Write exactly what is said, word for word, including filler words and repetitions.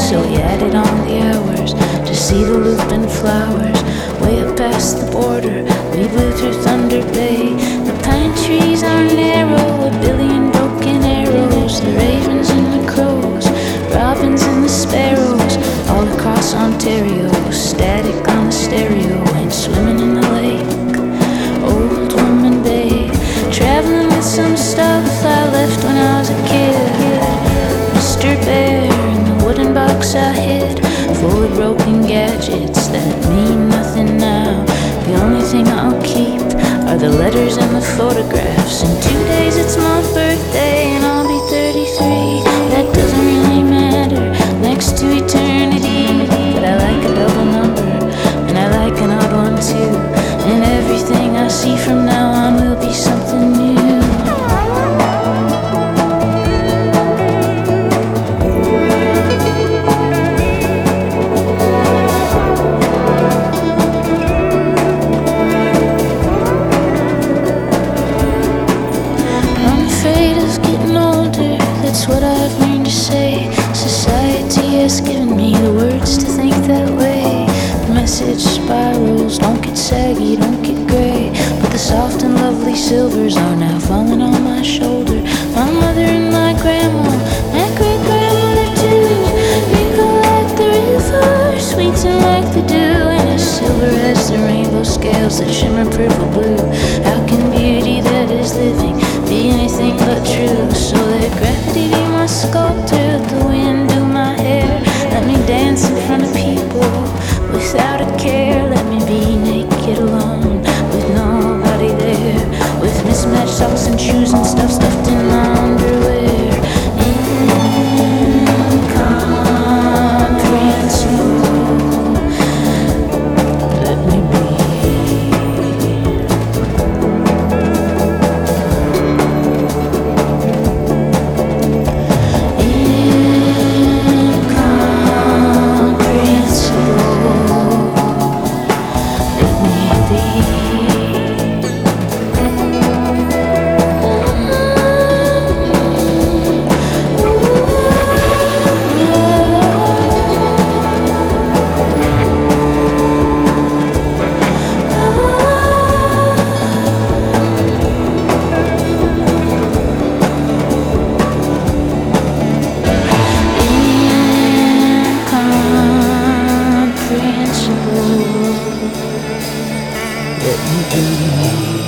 so he added on the hours to see the looping flowers. Way up past the border, we blew through Thunder Bay. The pine trees are narrow, a billion broken arrows. The ravens and the crows, robins and the sparrows, all across Ontario. Static on the stereo, and swimming in the lake. Old Woman Bay, traveling with some stuff I left when I was a kid. Mister Bear in the wooden box I hid, full of broken gadgets that mean nothing now. The only thing I'll keep are the letters and the photographs. In two days it's my birthday and I'll be thirty-three. That doesn't really matter next to eternity, but I like a double number and I like an odd one too. And everything I see from now on will be something new. That's what I've learned to say. Society has given me the words to think that way. The message spirals, don't get saggy, don't get gray, but the soft and lovely silvers are now falling on my shoulder. My mother and my grandma, my great-grandmother too, wrinkle like the river, sweeten like the dew, and as silver as the rainbow scales that shimmer purple blue. How can beauty that is living be anything but true? So let gravity be my sculptor, the wind do my hair. Let me dance in front of people without a care. Let me be naked alone with nobody there, with mismatched socks and shoes and stuff stuffed in my underwear. Incomprehensible. Let me be. Let me be.